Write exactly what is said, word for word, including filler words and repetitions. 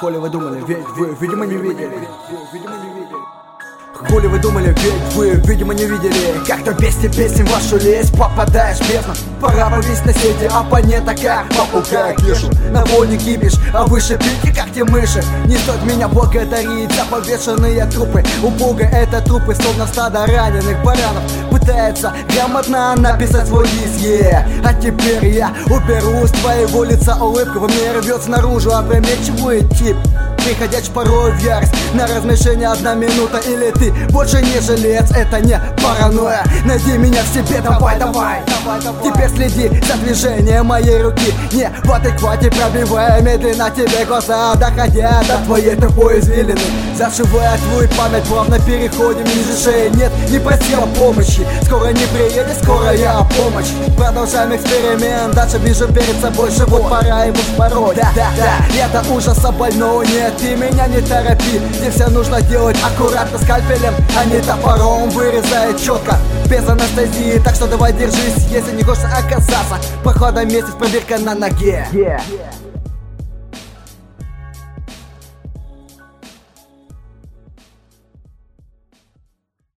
Хули вы думали, ведь вы, видимо, не видели. Хули вы думали, ведь вы, видимо, не видели. Как-то без песен в вашу лезь попадаешь в бездну. Пора повесить на сети оппонента, как попугая кишу. На волне кипишь, а выше пики, как те мыши. Не стоит меня благодарить за повешенные трупы. У Бога это трупы, словно стадо раненых баранов. Пытается грамотно написать свой лист, yeah. А теперь я уберу с твоего лица улыбку. Во мне рвется наружу опрометчивый тип, приходящий порой в ярость. На размещение одна минута, или ты больше не жилец. Это не паранойя, найди меня в себе, давай, давай, давай, давай. Теперь следи за движением моей руки, не в адеквате, пробивая медленно тебе глаза, доходя до твоей тупой извилины. Зашивая твою память, плавно переходим ниже шеи. Нет, не просила помощи, скоро не приедет, скоро я помощь. Продолжаем эксперимент, дальше вижу перед собой живот, пора его спороть. Да, да, да, я до ужаса больной, нет, ты меня не торопи. Здесь все нужно делать аккуратно скальпелем, а не топором, вырезая четко, без анестезии. Так что давай держись, если не хочешь оказаться походом месяц, пробирка на ноге, yeah.